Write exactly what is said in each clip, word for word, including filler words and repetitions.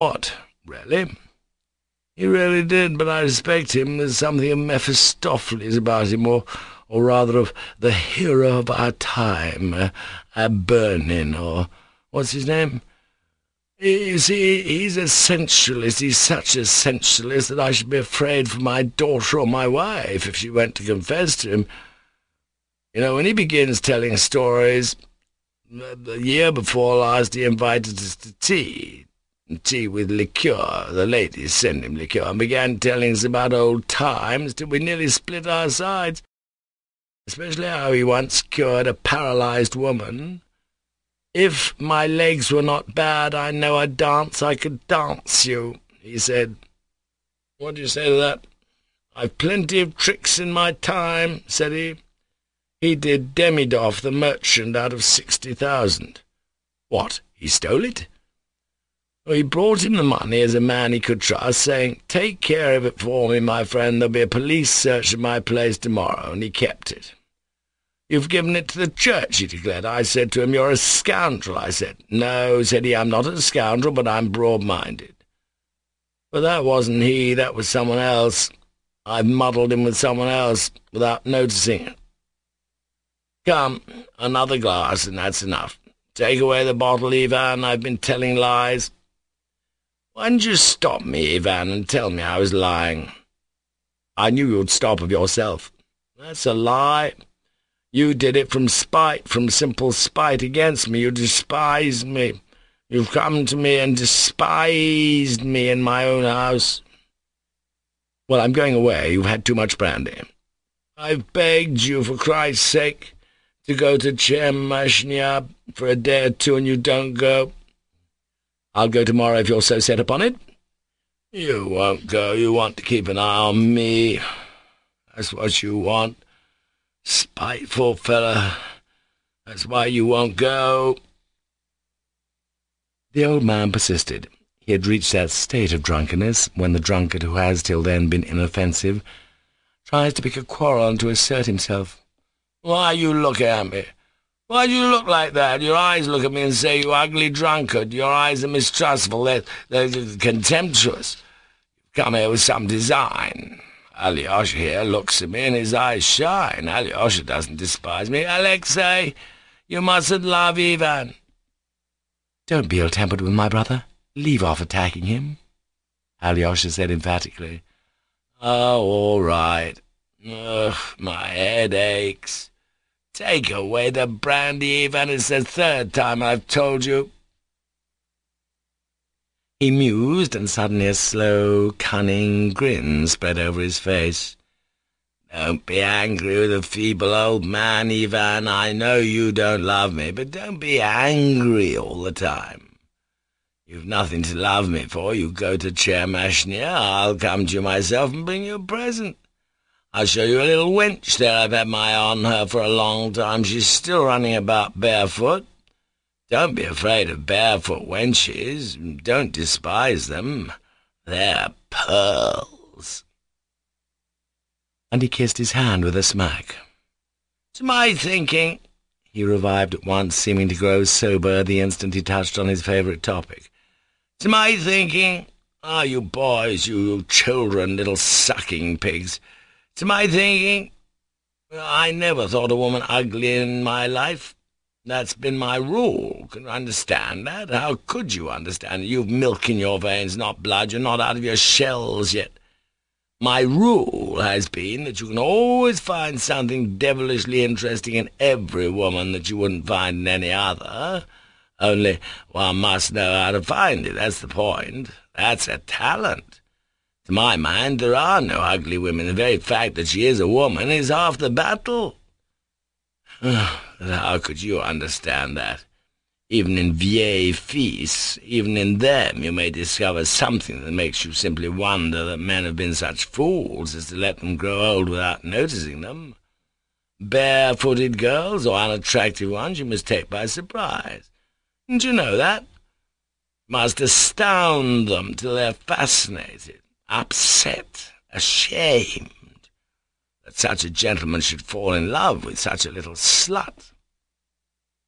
What, really? He really did, but I respect him. There's something of Mephistopheles about him, or, or rather of the hero of our time, uh, Abernin, or what's his name? You see, he's a sensualist. He's such a sensualist that I should be afraid for my daughter or my wife if she went to confess to him. You know, when he begins telling stories, the year before last he invited us to tea, tea with liqueur. The ladies sent him liqueur, and began telling us about old times till we nearly split our sides, especially how he once cured a paralysed woman. "If my legs were not bad, I know a dance I could dance you," he said. "What do you say to that?" "I've plenty of tricks in my time," said he. He did Demidoff the merchant out of sixty thousand. What, he stole it? Well, he brought him the money as a man he could trust, saying, "Take care of it for me, my friend, there'll be a police search of my place tomorrow," and he kept it. "You've given it to the church," he declared. I said to him, "You're a scoundrel," I said. "No," said he, "I'm not a scoundrel, but I'm broad-minded." But that wasn't he, that was someone else. I've muddled him with someone else, without noticing it. Come, another glass, and that's enough. Take away the bottle, Ivan, I've been telling lies. Why didn't you stop me, Ivan, and tell me I was lying? I knew you'd stop of yourself. That's a lie. You did it from spite, from simple spite against me. You despised me. You've come to me and despised me in my own house. Well, I'm going away. You've had too much brandy. I've begged you, for Christ's sake, to go to Tchermashnya for a day or two, and you don't go. I'll go tomorrow if you're so set upon it. You won't go. You want to keep an eye on me. That's what you want. Spiteful fellow. That's why you won't go. The old man persisted. He had reached that state of drunkenness when the drunkard who has till then been inoffensive tries to pick a quarrel and to assert himself. "Why you look at me? Why do you look like that? Your eyes look at me and say, 'You ugly drunkard.' Your eyes are mistrustful. They're, they're contemptuous. You've come here with some design. Alyosha here looks at me and his eyes shine. Alyosha doesn't despise me. Alexei, you mustn't love Ivan." "Don't be ill-tempered with my brother. Leave off attacking him," Alyosha said emphatically. "Oh, all right. Ugh, my head aches. Take away the brandy, Ivan. It's the third time I've told you." He mused, and suddenly a slow, cunning grin spread over his face. "Don't be angry with a feeble old man, Ivan. I know you don't love me, but don't be angry all the time. You've nothing to love me for. You go to Tchermashnya. I'll come to you myself and bring you a present. I'll show you a little wench there. I've had my eye on her for a long time. She's still running about barefoot. Don't be afraid of barefoot wenches. Don't despise them. They're pearls." And he kissed his hand with a smack. "To my thinking," he revived at once, seeming to grow sober the instant he touched on his favourite topic. "To my thinking, ah, you boys, you children, little sucking pigs, to my thinking, I never thought a woman ugly in my life. That's been my rule. Can you understand that? How could you understand it? You've milk in your veins, not blood. You're not out of your shells yet. My rule has been that you can always find something devilishly interesting in every woman that you wouldn't find in any other. Only one must know how to find it. That's the point. That's a talent. To my mind, there are no ugly women. The very fact that she is a woman is half the battle. How could you understand that? Even in vieilles filles, even in them, you may discover something that makes you simply wonder that men have been such fools as to let them grow old without noticing them. Barefooted girls, or unattractive ones, you must take by surprise. Didn't you know that? You must astound them till they're fascinated, upset, ashamed, that such a gentleman should fall in love with such a little slut.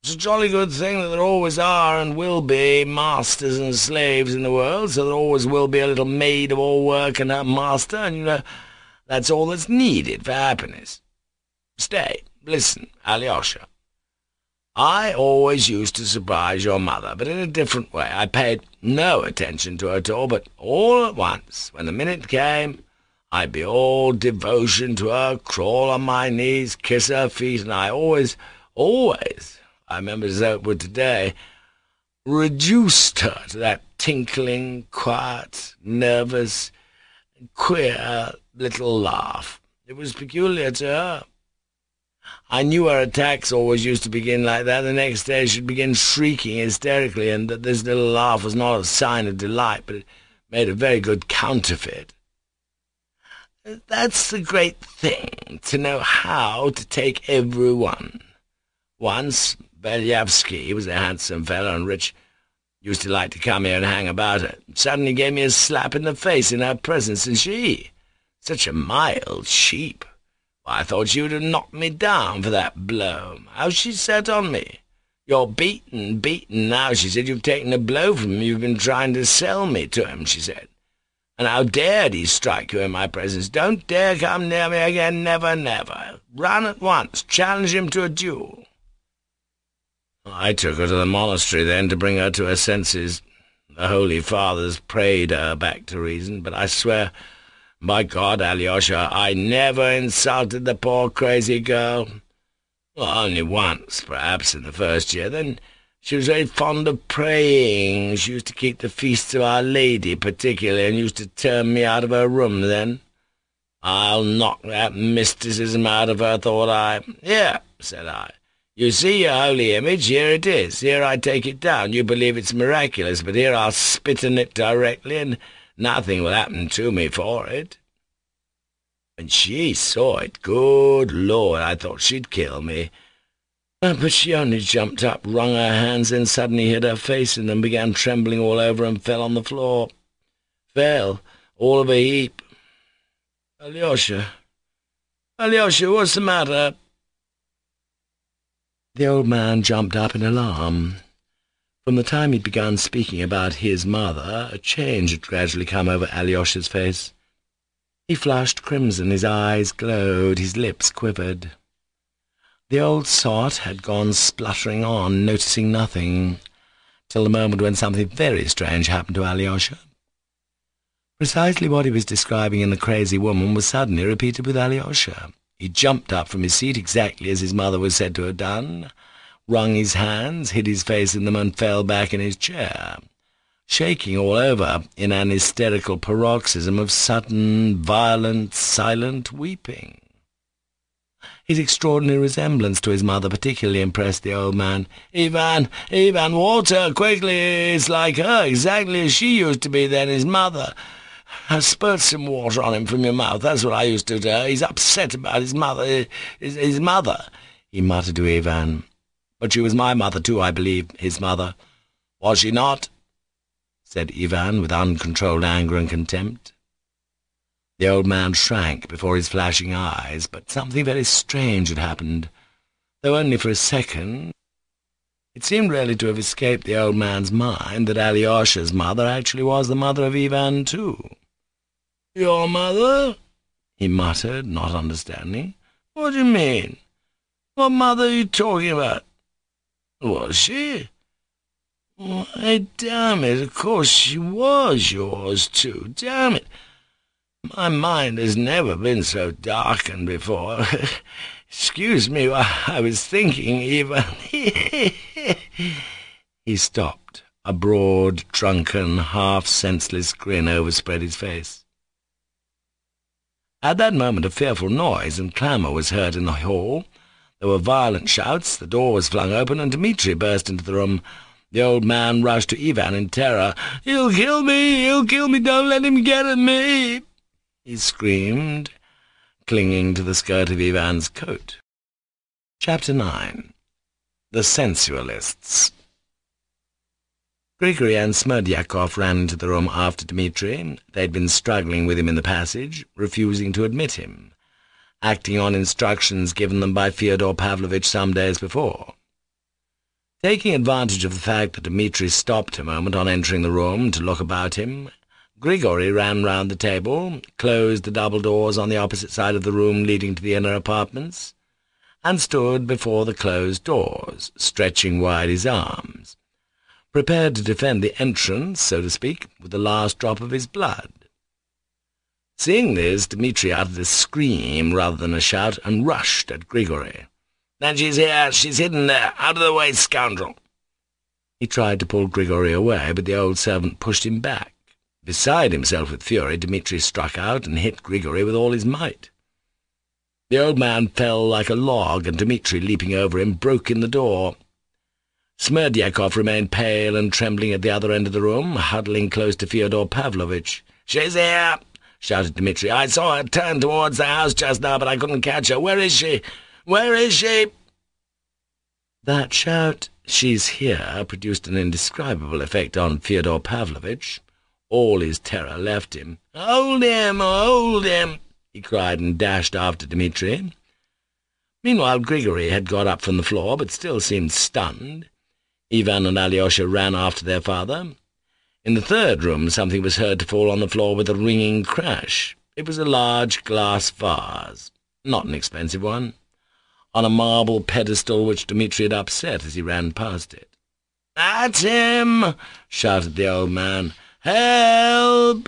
It's a jolly good thing that there always are and will be masters and slaves in the world, so there always will be a little maid of all work and her master, and, you know, that's all that's needed for happiness. Stay, listen, Alyosha. I always used to surprise your mother, but in a different way. I paid no attention to her at all, but all at once, when the minute came, I'd be all devotion to her, crawl on my knees, kiss her feet, and I always, always, I remember as though it were today, reduced her to that tinkling, quiet, nervous, queer little laugh. It was peculiar to her. I knew her attacks always used to begin like that. The next day she'd begin shrieking hysterically, and that this little laugh was not a sign of delight, but it made a very good counterfeit. That's the great thing, to know how to take every one. Once, Belyavsky, he was a handsome fellow and rich, used to like to come here and hang about her. Suddenly gave me a slap in the face in her presence, and she, such a mild sheep, why, I thought she would have knocked me down for that blow. How she set on me. You're beaten, beaten now, she said. You've taken a blow from him. You've been trying to sell me to him, she said. And how dared he strike you in my presence? Don't dare come near me again, never, never. Run at once. Challenge him to a duel. I took her to the monastery then to bring her to her senses. The Holy Fathers prayed her back to reason, but I swear, by God, Alyosha, I never insulted the poor crazy girl. Well, only once, perhaps, in the first year. Then she was very fond of praying. She used to keep the feasts of Our Lady particularly, and used to turn me out of her room then. I'll knock that mysticism out of her, thought I. Here, said I. You see your holy image? Here it is. Here I take it down. You believe it's miraculous, but here I'll spit in it directly, and nothing will happen to me for it. When she saw it, good Lord, I thought she'd kill me. But she only jumped up, wrung her hands, then suddenly hid her face in them, began trembling all over, and fell on the floor. Fell, all of a heap. Alyosha, Alyosha, what's the matter? The old man jumped up in alarm. From the time he'd begun speaking about his mother, a change had gradually come over Alyosha's face. He flushed crimson, his eyes glowed, his lips quivered. The old sot had gone spluttering on, noticing nothing, till the moment when something very strange happened to Alyosha. Precisely what he was describing in The Crazy Woman was suddenly repeated with Alyosha. He jumped up from his seat exactly as his mother was said to have done, wrung his hands, hid his face in them, and fell back in his chair, shaking all over in an hysterical paroxysm of sudden, violent, silent weeping. His extraordinary resemblance to his mother particularly impressed the old man. "Ivan, Ivan, water, quickly! It's like her, exactly as she used to be then, his mother. Spurt some water on him from your mouth, that's what I used to do to her. He's upset about his mother, his, his mother," he muttered to Ivan. "But she was my mother too, I believe, his mother. Was she not?" said Ivan with uncontrolled anger and contempt. The old man shrank before his flashing eyes, but something very strange had happened, though only for a second. It seemed really to have escaped the old man's mind that Alyosha's mother actually was the mother of Ivan too. "Your mother?" he muttered, not understanding. "What do you mean? What mother are you talking about? Was she? Why, damn it, of course she was yours too, damn it. My mind has never been so darkened before. Excuse me while I was thinking, even." He stopped. A broad, drunken, half-senseless grin overspread his face. At that moment a fearful noise and clamour was heard in the hall. There were violent shouts, the door was flung open, and Dmitri burst into the room. The old man rushed to Ivan in terror. "He'll kill me! He'll kill me! Don't let him get at me!" he screamed, clinging to the skirt of Ivan's coat. Chapter nine. The Sensualists. Grigory and Smerdyakov ran into the room after Dmitri. They'd been struggling with him in the passage, refusing to admit him, acting on instructions given them by Fyodor Pavlovitch some days before. Taking advantage of the fact that Dmitri stopped a moment on entering the room to look about him, Grigory ran round the table, closed the double doors on the opposite side of the room leading to the inner apartments, and stood before the closed doors, stretching wide his arms, prepared to defend the entrance, so to speak, with the last drop of his blood. Seeing this, Dmitri uttered a scream rather than a shout, and rushed at Grigory. "Then she's here, she's hidden there, out of the way, scoundrel!" He tried to pull Grigory away, but the old servant pushed him back. Beside himself with fury, Dmitri struck out and hit Grigory with all his might. The old man fell like a log, and Dmitri, leaping over him, broke in the door. Smerdyakov remained pale and trembling at the other end of the room, huddling close to Fyodor Pavlovitch. "She's here!" shouted Dmitri. "I saw her turn towards the house just now, but I couldn't catch her. Where is she? Where is she?" That shout, "She's here," produced an indescribable effect on Fyodor Pavlovitch. All his terror left him. "Hold him! Hold him!" he cried, and dashed after Dmitri. Meanwhile Grigory had got up from the floor, but still seemed stunned. Ivan and Alyosha ran after their father. In the third room something was heard to fall on the floor with a ringing crash. It was a large glass vase, not an expensive one, on a marble pedestal which Dmitri had upset as he ran past it. "At him!" shouted the old man. "Help!"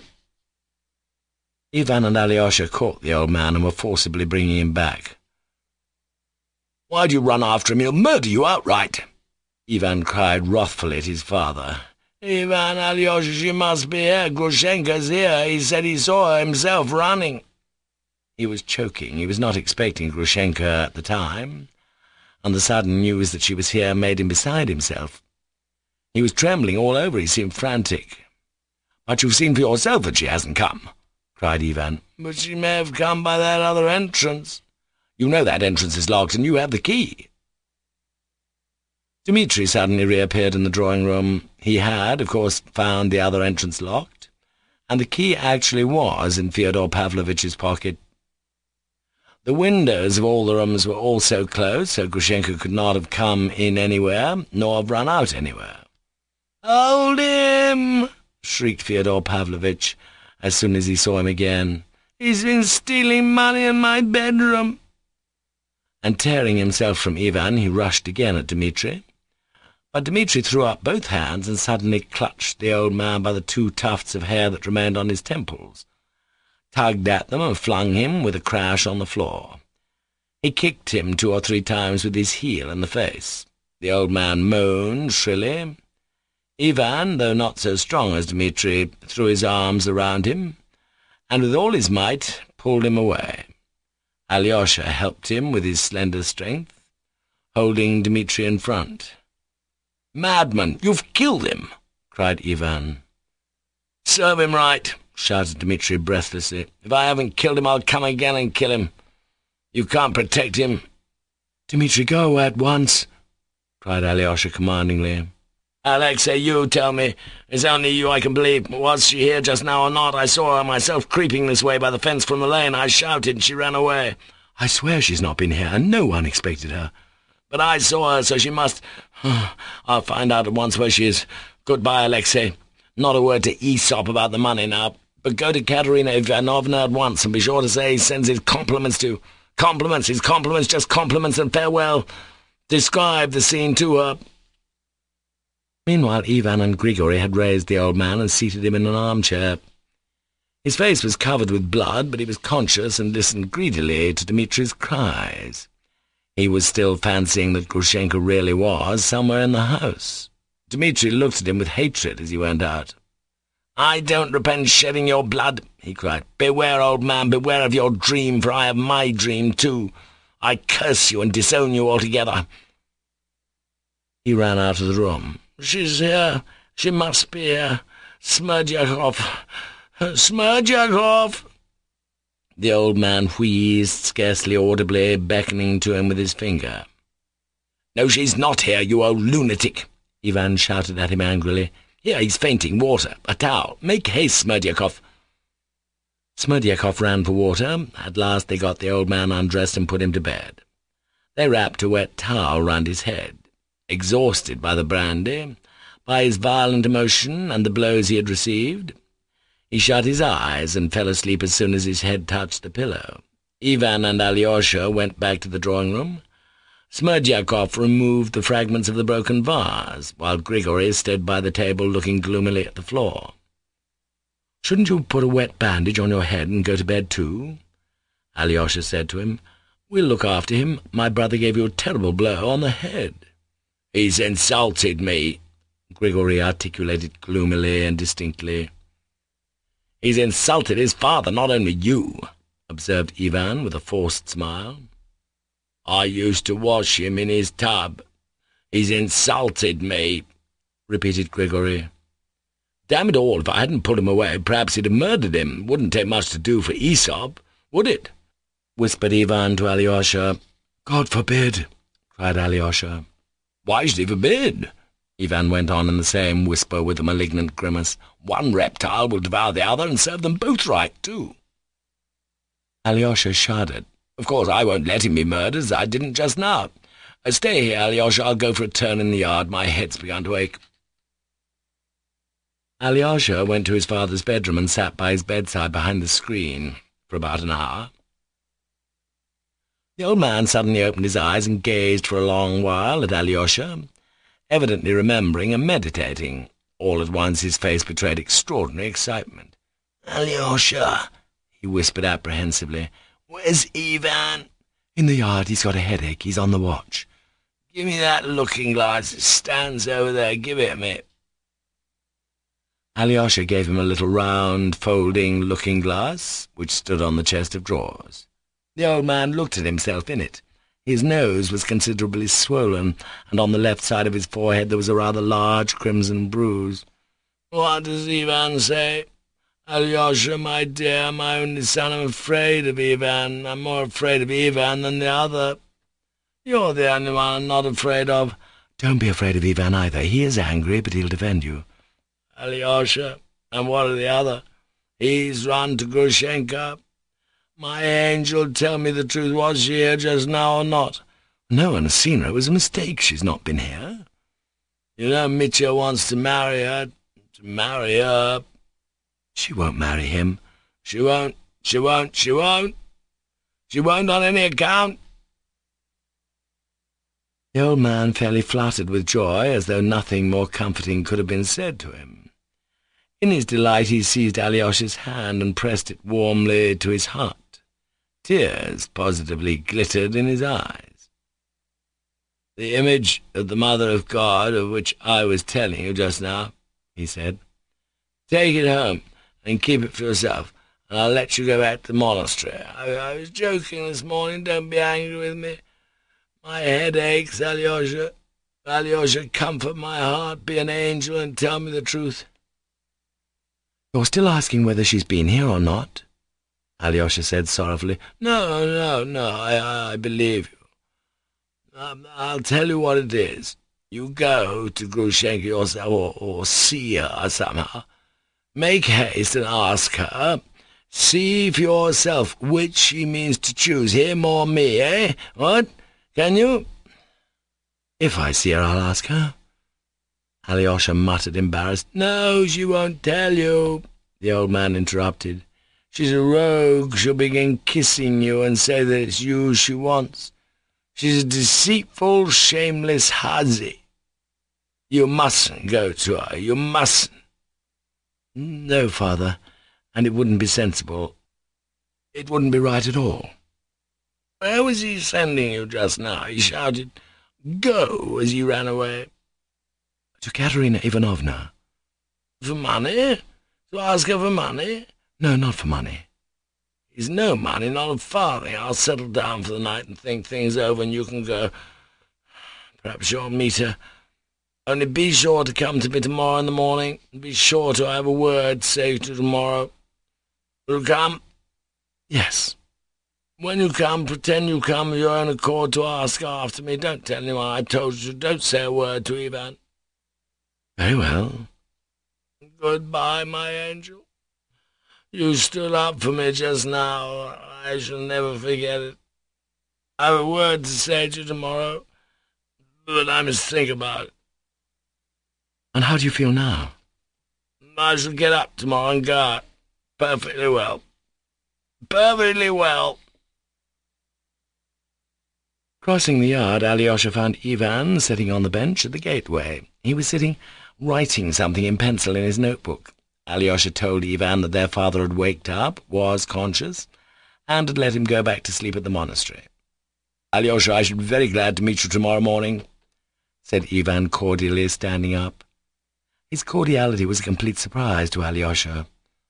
Ivan and Alyosha caught the old man and were forcibly bringing him back. "Why do you run after him? He'll murder you outright!" Ivan cried wrathfully at his father. "Ivan, Alyosha, she must be here. Grushenka's here. He said he saw her himself running." He was choking. He was not expecting Grushenka at the time, and the sudden news that she was here made him beside himself. He was trembling all over. He seemed frantic. "But you've seen for yourself that she hasn't come," cried Ivan. "But she may have come by that other entrance." "You know that entrance is locked, and you have the key." Dmitri suddenly reappeared in the drawing-room. He had, of course, found the other entrance locked, and the key actually was in Fyodor Pavlovitch's pocket. The windows of all the rooms were also closed, so Grushenka could not have come in anywhere, nor have run out anywhere. "Hold him!" shrieked Fyodor Pavlovitch as soon as he saw him again. "He's been stealing money in my bedroom." And tearing himself from Ivan, he rushed again at Dmitri. But Dmitri threw up both hands and suddenly clutched the old man by the two tufts of hair that remained on his temples, tugged at them and flung him with a crash on the floor. He kicked him two or three times with his heel in the face. The old man moaned shrilly. Ivan, though not so strong as Dmitri, threw his arms around him, and with all his might pulled him away. Alyosha helped him with his slender strength, holding Dmitri in front. "Madman, you've killed him!" cried Ivan. "Serve him right!" shouted Dmitri breathlessly. "If I haven't killed him, I'll come again and kill him. You can't protect him." "Dmitri, go away at once!" cried Alyosha commandingly. "Alexei, you tell me. It's only you I can believe. Was she here just now or not? I saw her myself creeping this way by the fence from the lane. I shouted, and she ran away." "I swear she's not been here, and no one expected her." "But I saw her, so she must... I'll find out at once where she is. Goodbye, Alexei. Not a word to Aesop about the money now, but go to Katerina Ivanovna at once, and be sure to say he sends his compliments to... Compliments, his compliments, just compliments and farewell. Describe the scene to her." Meanwhile Ivan and Grigory had raised the old man and seated him in an armchair. His face was covered with blood, but he was conscious and listened greedily to Dmitri's cries. He was still fancying that Grushenka really was somewhere in the house. Dmitri looked at him with hatred as he went out. "I don't repent shedding your blood," he cried. "Beware, old man, beware of your dream, for I have my dream too. I curse you and disown you altogether." He ran out of the room. "She's here. She must be here. Smerdyakov! Smerdyakov!" The old man wheezed, scarcely audibly, beckoning to him with his finger. "No, she's not here, you old lunatic!" Ivan shouted at him angrily. "Here, he's fainting. Water! A towel! Make haste, Smerdyakov!" Smerdyakov ran for water. At last they got the old man undressed and put him to bed. They wrapped a wet towel round his head. Exhausted by the brandy, by his violent emotion and the blows he had received, he shut his eyes and fell asleep as soon as his head touched the pillow. Ivan and Alyosha went back to the drawing-room. Smerdyakov removed the fragments of the broken vase, while Grigory stood by the table looking gloomily at the floor. "Shouldn't you put a wet bandage on your head and go to bed too?" Alyosha said to him. "We'll look after him. My brother gave you a terrible blow on the head." "He's insulted me," Grigory articulated gloomily and distinctly. "He's insulted his father, not only you," observed Ivan with a forced smile. "I used to wash him in his tub. He's insulted me," repeated Grigory. "Damn it all, if I hadn't put him away, perhaps he'd have murdered him. Wouldn't take much to do for Aesop, would it?" whispered Ivan to Alyosha. "God forbid!" cried Alyosha. "Why should he forbid?" Ivan went on in the same whisper with a malignant grimace. "One reptile will devour the other and serve them both right, too." Alyosha shuddered. "Of course I won't let him be murdered, as I didn't just now. Uh, stay here, Alyosha, I'll go for a turn in the yard. My head's begun to ache." Alyosha went to his father's bedroom and sat by his bedside behind the screen for about an hour. The old man suddenly opened his eyes and gazed for a long while at Alyosha, evidently remembering and meditating. All at once his face betrayed extraordinary excitement. "Alyosha," he whispered apprehensively, "where's Ivan?" "In the yard. He's got a headache. He's on the watch." "Give me that looking-glass. It stands over there. Give it me." Alyosha gave him a little round, folding looking-glass, which stood on the chest of drawers. The old man looked at himself in it. His nose was considerably swollen, and on the left side of his forehead there was a rather large crimson bruise. "What does Ivan say?" "Alyosha, my dear, my only son, I'm afraid of Ivan. I'm more afraid of Ivan than the other." "You're the only one I'm not afraid of." "Don't be afraid of Ivan either. He is angry, but he'll defend you." "Alyosha, and what of the other? He's run to Grushenka. My angel, tell me the truth. Was she here just now or not?" "No one has seen her. It was a mistake. She's not been here." "You know Mitya wants to marry her. To marry her." "She won't marry him." "She won't, she won't, she won't. She won't on any account." The old man fairly fluttered with joy, as though nothing more comforting could have been said to him. In his delight he seized Alyosha's hand and pressed it warmly to his heart. Tears positively glittered in his eyes. "The image of the Mother of God, of which I was telling you just now," he said. "Take it home and keep it for yourself, and I'll let you go back to the monastery. I, I was joking this morning. Don't be angry with me. My head aches, Alyosha. Alyosha, comfort my heart, be an angel, and tell me the truth." "You're still asking whether she's been here or not?" Alyosha said sorrowfully. "No, no, no, I, I believe you. Um, I'll tell you what it is. You go to Grushenka yourself, or, or see her somehow. Make haste and ask her. See for yourself which she means to choose, him or me, eh? What? Can you?" "If I see her, I'll ask her." Alyosha muttered, embarrassed. "No, she won't tell you," the old man interrupted. "She's a rogue. She'll begin kissing you and say that it's you she wants. She's a deceitful, shameless hussy. You mustn't go to her. You mustn't." "No, father, and it wouldn't be sensible. It wouldn't be right at all." "Where was he sending you just now?" He shouted, "Go," as he ran away. "To Katerina Ivanovna." "For money? To ask her for money?" "No, not for money." "He's no money, not a farthing. I'll settle down for the night and think things over, and you can go. Perhaps you'll meet her. Only be sure to come to me tomorrow in the morning, and be sure to have a word to say to tomorrow. Will you come?" "Yes." "When you come, pretend you come of your own accord to ask after me. Don't tell anyone I told you. Don't say a word to Ivan." Very well. Goodbye, my angel. You stood up for me just now. I shall never forget it. I have a word to say to you tomorrow. but I must think about it. And how do you feel now? I shall get up tomorrow and go out. Perfectly well. Perfectly well. Crossing the yard, Alyosha found Ivan sitting on the bench at the gateway. He was sitting writing something in pencil in his notebook. Alyosha told Ivan that their father had waked up, was conscious, and had let him go back to sleep at the monastery. "Alyosha, I should be very glad to meet you tomorrow morning," said Ivan cordially, standing up. His cordiality was a complete surprise to Alyosha.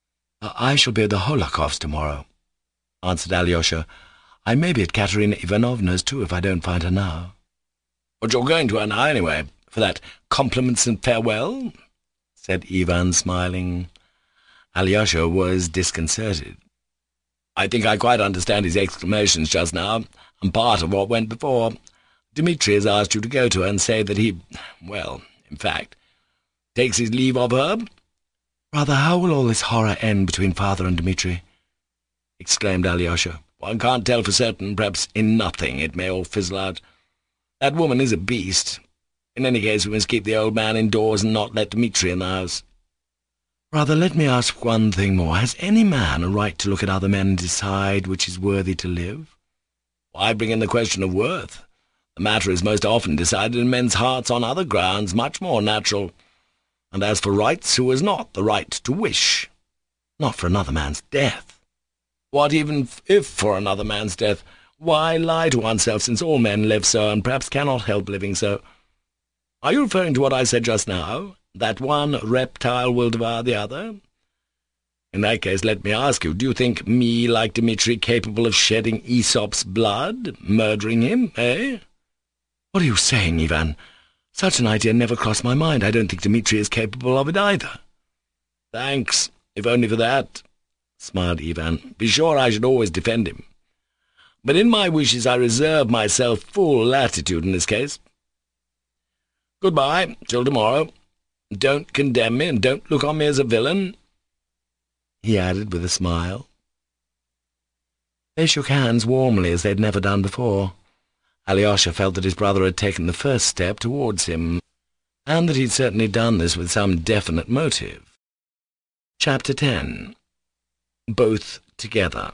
"I shall be at the Holocaust tomorrow," answered Alyosha. "I may be at Katerina Ivanovna's, too, if I don't find her now." "But you're going to her now, anyway, for that compliments and farewell?" said Ivan, smiling. Alyosha was disconcerted. "I think I quite understand his exclamations just now, and part of what went before. Dmitri has asked you to go to her and say that he, well, in fact, takes his leave of her." "Rather, how will all this horror end between father and Dmitri?" exclaimed Alyosha. "One can't tell for certain. Perhaps in nothing it may all fizzle out. That woman is a beast. In any case, we must keep the old man indoors and not let Dmitri in the house." "Rather, let me ask one thing more. Has any man a right to look at other men and decide which is worthy to live?" "Why bring in the question of worth? The matter is most often decided in men's hearts on other grounds, much more natural. And as for rights, who has not the right to wish?" "Not for another man's death." "What even if for another man's death? Why lie to oneself, since all men live so, and perhaps cannot help living so? Are you referring to what I said just now, that one reptile will devour the other? In that case, let me ask you, do you think me, like Dmitri, capable of shedding Aesop's blood, murdering him, eh?" "What are you saying, Ivan? Such an idea never crossed my mind. I don't think Dmitri is capable of it either." "Thanks, if only for that," smiled Ivan. "Be sure I should always defend him. But in my wishes I reserve myself full latitude in this case. Good-bye, till tomorrow. Don't condemn me, and don't look on me as a villain," he added with a smile. They shook hands warmly, as they had never done before. Alyosha felt that his brother had taken the first step towards him, and that he had certainly done this with some definite motive. Chapter ten. Both Together.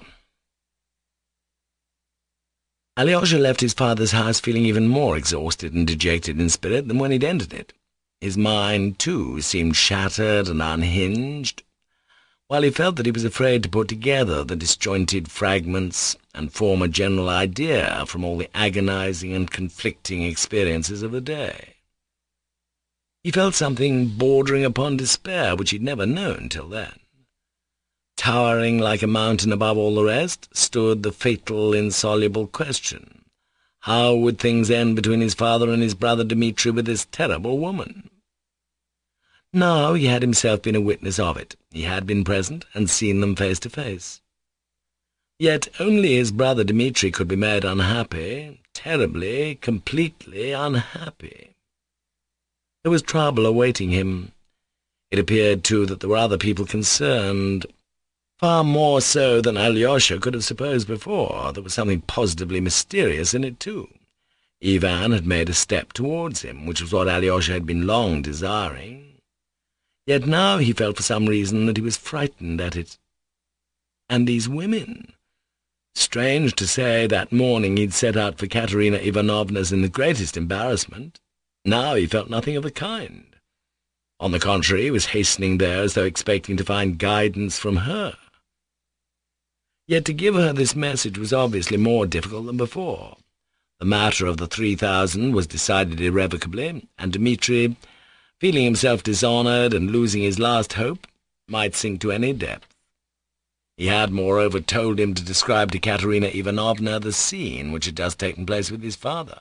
Alyosha left his father's house feeling even more exhausted and dejected in spirit than when he'd entered it. His mind, too, seemed shattered and unhinged, while he felt that he was afraid to put together the disjointed fragments and form a general idea from all the agonizing and conflicting experiences of the day. He felt something bordering upon despair, which he'd never known till then. Towering like a mountain above all the rest stood the fatal, insoluble question: how would things end between his father and his brother Dmitri with this terrible woman? Now he had himself been a witness of it. He had been present and seen them face to face. Yet only his brother Dmitri could be made unhappy, terribly, completely unhappy. There was trouble awaiting him. It appeared, too, that there were other people concerned, far more so than Alyosha could have supposed before. There was something positively mysterious in it, too. Ivan had made a step towards him, which was what Alyosha had been long desiring. Yet now he felt for some reason that he was frightened at it. And these women! Strange to say, that morning he'd set out for Katerina Ivanovna's in the greatest embarrassment. Now he felt nothing of the kind. On the contrary, he was hastening there as though expecting to find guidance from her. Yet to give her this message was obviously more difficult than before. The matter of the three thousand was decided irrevocably, and Dmitri, feeling himself dishonoured and losing his last hope, might sink to any depth. He had, moreover, told him to describe to Katerina Ivanovna the scene which had just taken place with his father.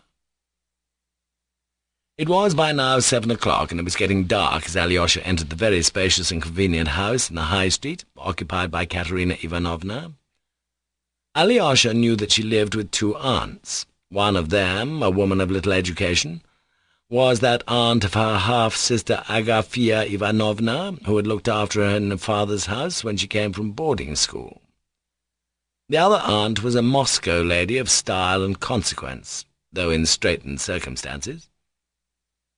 It was by now seven o'clock, and it was getting dark as Alyosha entered the very spacious and convenient house in the High Street, occupied by Katerina Ivanovna. Alyosha knew that she lived with two aunts. One of them, a woman of little education, was that aunt of her half-sister Agafia Ivanovna, who had looked after her in her father's house when she came from boarding school. The other aunt was a Moscow lady of style and consequence, though in straitened circumstances.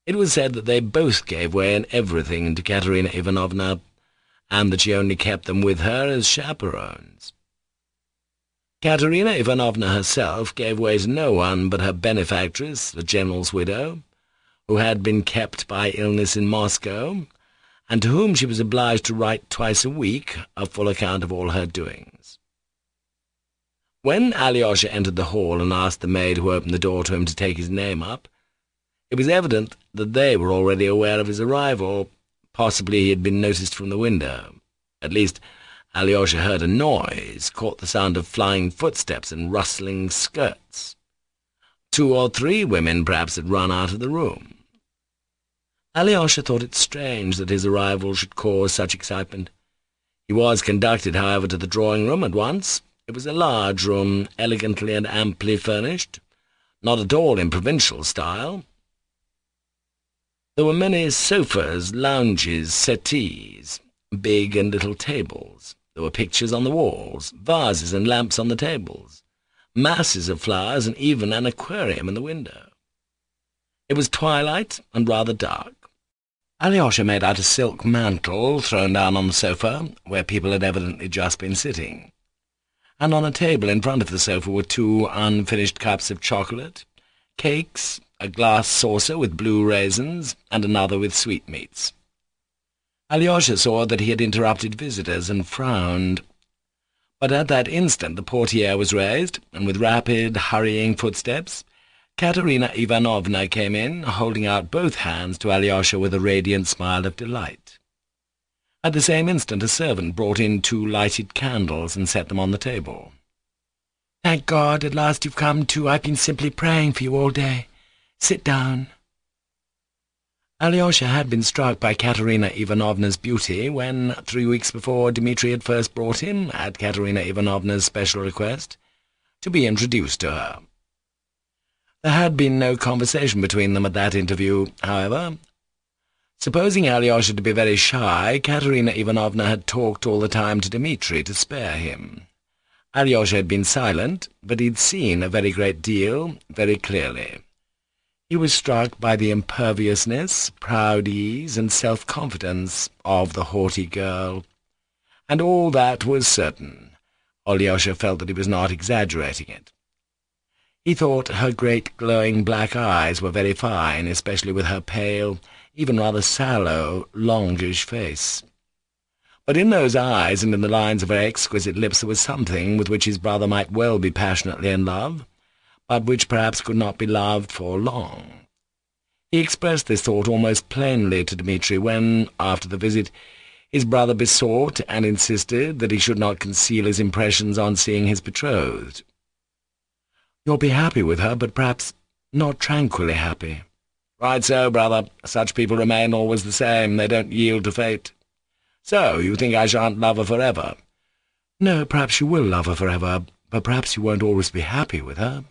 It was said that they both gave way in everything to Katerina Ivanovna, and that she only kept them with her as chaperones. Katerina Ivanovna herself gave way to no one but her benefactress, the general's widow, who had been kept by illness in Moscow, and to whom she was obliged to write twice a week a full account of all her doings. When Alyosha entered the hall and asked the maid who opened the door to him to take his name up, it was evident that they were already aware of his arrival. Possibly he had been noticed from the window. At least, Alyosha heard a noise, caught the sound of flying footsteps and rustling skirts. Two or three women perhaps had run out of the room. Alyosha thought it strange that his arrival should cause such excitement. He was conducted, however, to the drawing-room at once. It was a large room, elegantly and amply furnished, not at all in provincial style. There were many sofas, lounges, settees, big and little tables. There were pictures on the walls, vases and lamps on the tables, masses of flowers, and even an aquarium in the window. It was twilight and rather dark. Alyosha made out a silk mantle thrown down on the sofa, where people had evidently just been sitting, and on a table in front of the sofa were two unfinished cups of chocolate, cakes, a glass saucer with blue raisins, and another with sweetmeats. Alyosha saw that he had interrupted visitors and frowned. But at that instant the portiere was raised, and with rapid, hurrying footsteps, Katerina Ivanovna came in, holding out both hands to Alyosha with a radiant smile of delight. At the same instant a servant brought in two lighted candles and set them on the table. "Thank God, at last you've come too. I've been simply praying for you all day. Sit down." Alyosha had been struck by Katerina Ivanovna's beauty when, three weeks before, Dmitri had first brought him, at Katerina Ivanovna's special request, to be introduced to her. There had been no conversation between them at that interview, however. Supposing Alyosha to be very shy, Katerina Ivanovna had talked all the time to Dmitri to spare him. Alyosha had been silent, but he'd seen a very great deal, very clearly. He was struck by the imperviousness, proud ease, and self-confidence of the haughty girl, and all that was certain. Alyosha felt that he was not exaggerating it. He thought her great glowing black eyes were very fine, especially with her pale, even rather sallow, longish face. But in those eyes and in the lines of her exquisite lips there was something with which his brother might well be passionately in love, but which perhaps could not be loved for long. He expressed this thought almost plainly to Dmitri when, after the visit, his brother besought and insisted that he should not conceal his impressions on seeing his betrothed. "You'll be happy with her, but perhaps not tranquilly happy." "Right so, brother. Such people remain always the same. They don't yield to fate. So, you think I shan't love her forever?" "No, perhaps you will love her forever, but perhaps you won't always be happy with her."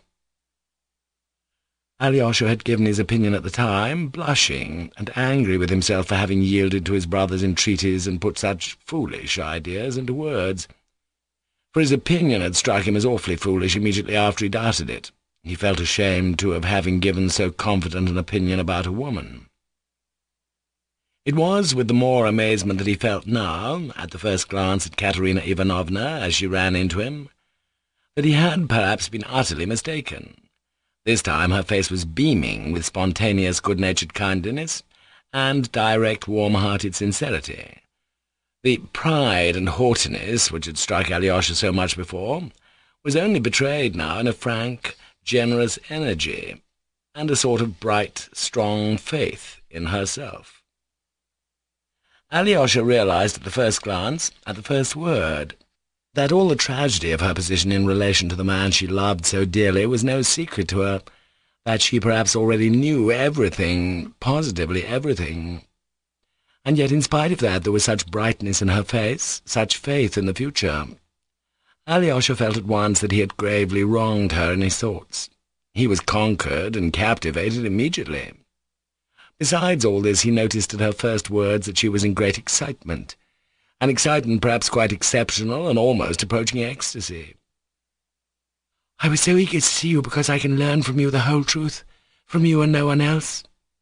Alyosha had given his opinion at the time, blushing and angry with himself for having yielded to his brother's entreaties and put such foolish ideas into words. For his opinion had struck him as awfully foolish immediately after he'd uttered it. He felt ashamed, too, of having given so confident an opinion about a woman. It was with the more amazement that he felt now, at the first glance at Katerina Ivanovna as she ran into him, that he had perhaps been utterly mistaken. This time her face was beaming with spontaneous good-natured kindliness and direct, warm-hearted sincerity. The pride and haughtiness which had struck Alyosha so much before was only betrayed now in a frank, generous energy, and a sort of bright, strong faith in herself. Alyosha realized at the first glance, at the first word, that all the tragedy of her position in relation to the man she loved so dearly was no secret to her, that she perhaps already knew everything, positively everything. And yet, in spite of that, there was such brightness in her face, such faith in the future. Alyosha felt at once that he had gravely wronged her in his thoughts. He was conquered and captivated immediately. Besides all this, he noticed at her first words that she was in great excitement, an excitement perhaps quite exceptional and almost approaching ecstasy. "I was so eager to see you because I can learn from you the whole truth, from you and no one else."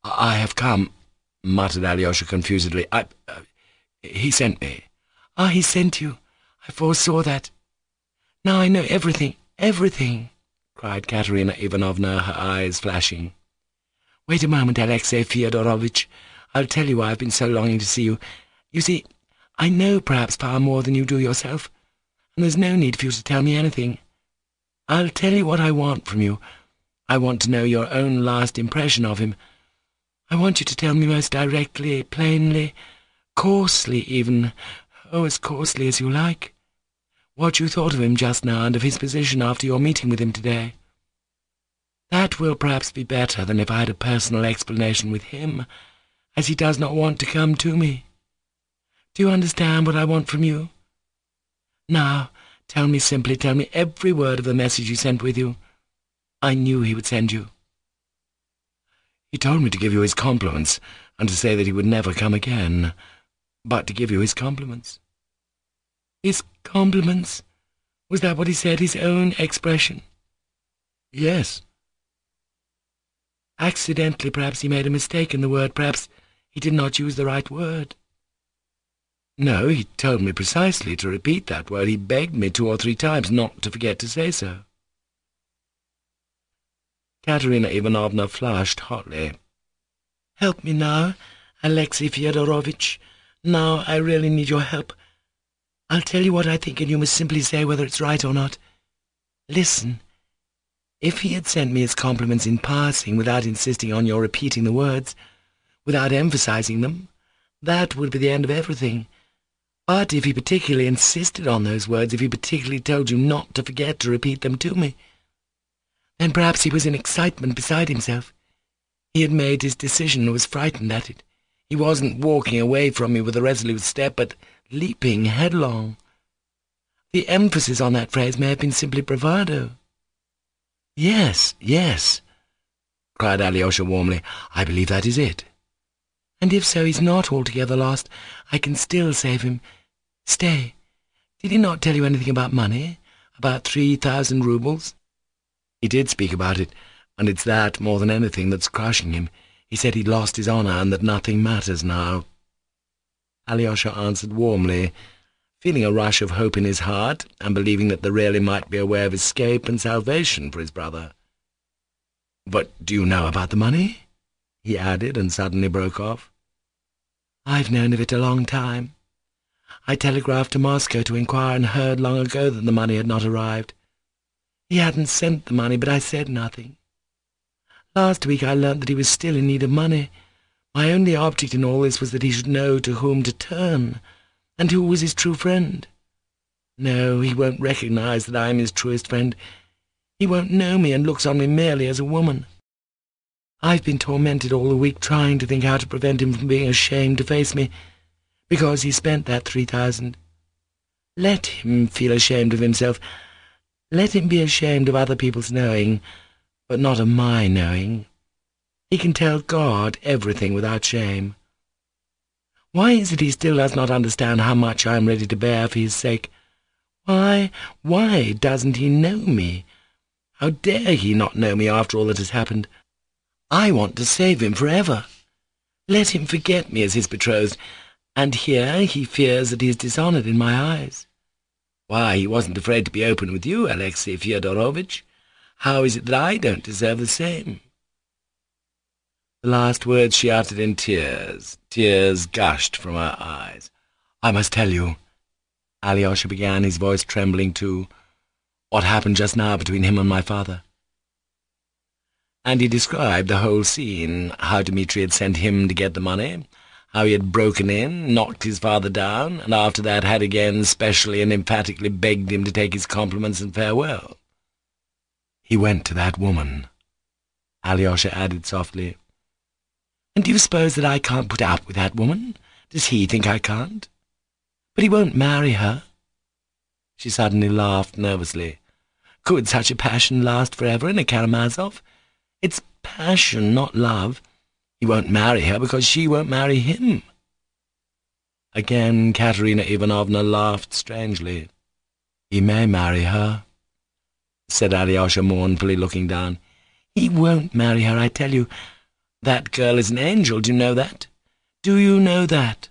I have come," muttered Alyosha confusedly. I... Uh, he sent me." "Ah, he sent you. I foresaw that. Now I know everything, everything," cried Katerina Ivanovna, her eyes flashing. "Wait a moment, Alexey Fyodorovitch. I'll tell you why I've been so longing to see you. You see, I know perhaps far more than you do yourself, and there's no need for you to tell me anything. I'll tell you what I want from you. I want to know your own last impression of him. I want you to tell me most directly, plainly, coarsely even, oh, as coarsely as you like, what you thought of him just now and of his position after your meeting with him today. That will perhaps be better than if I had a personal explanation with him, as he does not want to come to me. Do you understand what I want from you? Now, tell me simply, tell me every word of the message he sent with you. I knew he would send you." "He told me to give you his compliments, and to say that he would never come again, but to give you his compliments." "His compliments? Was that what he said, his own expression?" "Yes." "Accidentally, perhaps he made a mistake in the word, perhaps he did not use the right word." "No, he told me precisely to repeat that word. He begged me two or three times not to forget to say so." Katerina Ivanovna flushed hotly. "Help me now, Alexey Fyodorovitch. Now I really need your help. I'll tell you what I think, and you must simply say whether it's right or not. Listen. If he had sent me his compliments in passing, without insisting on your repeating the words, without emphasizing them, that would be the end of everything. But if he particularly insisted on those words, if he particularly told you not to forget to repeat them to me, then perhaps he was in excitement beside himself. He had made his decision and was frightened at it. He wasn't walking away from me with a resolute step, but leaping headlong. The emphasis on that phrase may have been simply bravado." "Yes, yes," cried Alyosha warmly. "I believe that is it." "And if so, he's not altogether lost. I can still save him. Stay, did he not tell you anything about money? About three thousand roubles?" "He did speak about it, and it's that, more than anything, that's crushing him. He said he'd lost his honour, and that nothing matters now." Alyosha answered warmly, feeling a rush of hope in his heart, and believing that there really might be a way of escape and salvation for his brother. "But do you know about the money?" he added, and suddenly broke off. "I've known of it a long time. I telegraphed to Moscow to inquire, and heard long ago that the money had not arrived. He hadn't sent the money, but I said nothing. Last week I learnt that he was still in need of money. My only object in all this was that he should know to whom to turn, and who was his true friend. No, he won't recognize that I am his truest friend. He won't know me, and looks on me merely as a woman. I've been tormented all the week trying to think how to prevent him from being ashamed to face me, because he spent that three thousand. Let him feel ashamed of himself. Let him be ashamed of other people's knowing, but not of my knowing. He can tell God everything without shame. Why is it he still does not understand how much I am ready to bear for his sake? Why, why doesn't he know me? How dare he not know me after all that has happened? I want to save him forever. Let him forget me as his betrothed, and here he fears that he is dishonoured in my eyes. Why, he wasn't afraid to be open with you, Alexey Fyodorovitch. How is it that I don't deserve the same?" The last words she uttered in tears. Tears gushed from her eyes. "I must tell you," Alyosha began, his voice trembling too, "what happened just now between him and my father." And he described the whole scene, how Dmitri had sent him to get the money, how he had broken in, knocked his father down, and after that had again specially and emphatically begged him to take his compliments and farewell. "He went to that woman," Alyosha added softly. "And do you suppose that I can't put up with that woman? Does he think I can't? But he won't marry her." She suddenly laughed nervously. "Could such a passion last forever in a Karamazov? It's passion, not love. He won't marry her because she won't marry him." Again Katerina Ivanovna laughed strangely. "He may marry her," said Alyosha mournfully, looking down. "He won't marry her, I tell you. That girl is an angel, do you know that? Do you know that?"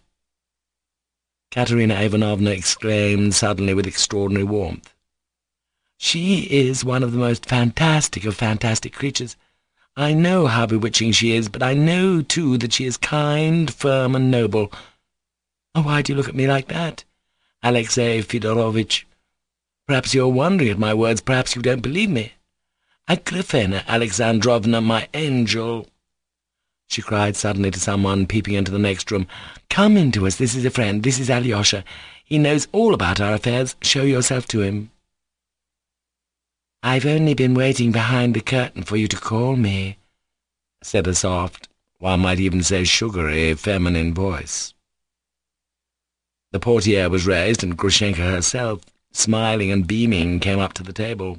Katerina Ivanovna exclaimed suddenly with extraordinary warmth. "She is one of the most fantastic of fantastic creatures. I know how bewitching she is, but I know, too, that she is kind, firm, and noble. Oh, why do you look at me like that, Alexey Fedorovitch? Perhaps you are wondering at my words, perhaps you don't believe me. Agrafena Alexandrovna, my angel," she cried suddenly to someone peeping into the next room. "Come in to us, this is a friend, this is Alyosha. He knows all about our affairs. Show yourself to him." "I've only been waiting behind the curtain for you to call me," said a soft, one might even say sugary, feminine voice. The portiere was raised, and Grushenka herself, smiling and beaming, came up to the table.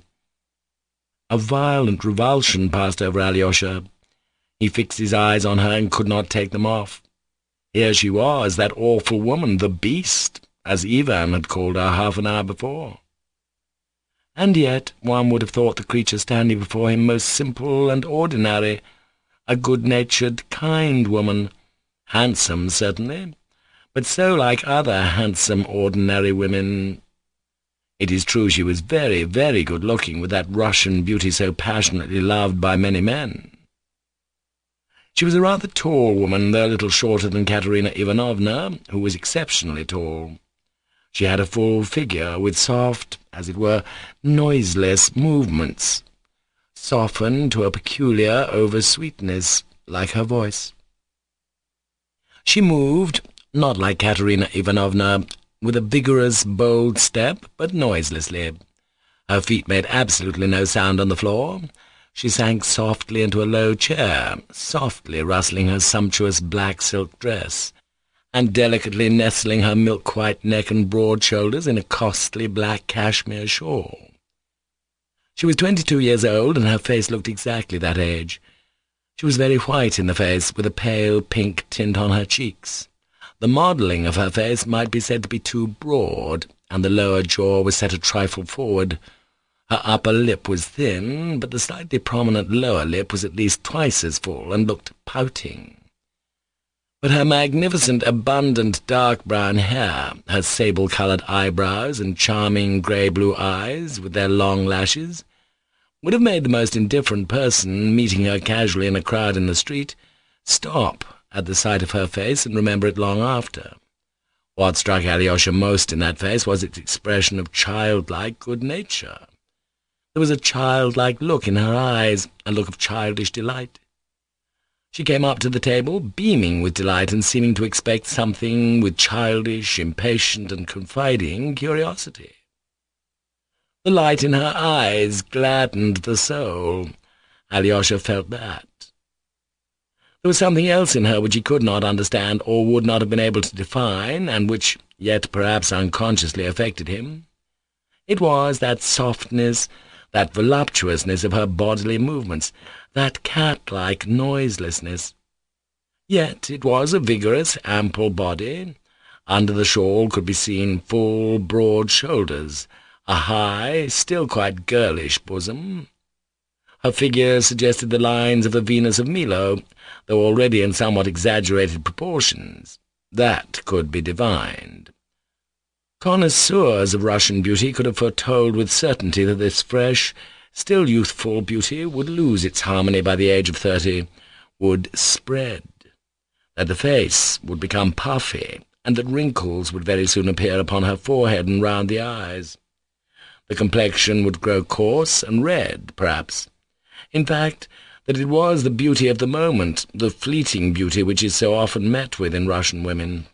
A violent revulsion passed over Alyosha. He fixed his eyes on her and could not take them off. Here she was, that awful woman, the beast, as Ivan had called her half an hour before. And yet one would have thought the creature standing before him most simple and ordinary, a good-natured, kind woman, handsome, certainly, but so like other handsome, ordinary women. It is true she was very, very good-looking, with that Russian beauty so passionately loved by many men. She was a rather tall woman, though a little shorter than Katerina Ivanovna, who was exceptionally tall. She had a full figure, with soft, as it were, noiseless movements, softened to a peculiar over-sweetness, like her voice. She moved, not like Katerina Ivanovna, with a vigorous, bold step, but noiselessly. Her feet made absolutely no sound on the floor. She sank softly into a low chair, softly rustling her sumptuous black silk dress, and delicately nestling her milk-white neck and broad shoulders in a costly black cashmere shawl. She was twenty-two years old, and her face looked exactly that age. She was very white in the face, with a pale pink tint on her cheeks. The modelling of her face might be said to be too broad, and the lower jaw was set a trifle forward. Her upper lip was thin, but the slightly prominent lower lip was at least twice as full, and looked pouting. But her magnificent, abundant, dark-brown hair, her sable-coloured eyebrows, and charming grey-blue eyes, with their long lashes, would have made the most indifferent person, meeting her casually in a crowd in the street, stop at the sight of her face and remember it long after. What struck Alyosha most in that face was its expression of childlike good nature. There was a childlike look in her eyes, a look of childish delight. She came up to the table, beaming with delight and seeming to expect something with childish, impatient, and confiding curiosity. The light in her eyes gladdened the soul. Alyosha felt that. There was something else in her which he could not understand, or would not have been able to define, and which, yet perhaps unconsciously, affected him. It was that softness, that voluptuousness of her bodily movements, that cat-like noiselessness. Yet it was a vigorous, ample body. Under the shawl could be seen full, broad shoulders, a high, still quite girlish bosom. Her figure suggested the lines of the Venus of Milo, though already in somewhat exaggerated proportions. That could be divined. Connoisseurs of Russian beauty could have foretold with certainty that this fresh, still youthful beauty would lose its harmony by the age of thirty, would spread, that the face would become puffy, and that wrinkles would very soon appear upon her forehead and round the eyes. The complexion would grow coarse and red, perhaps. In fact, that it was the beauty of the moment, the fleeting beauty which is so often met with in Russian women.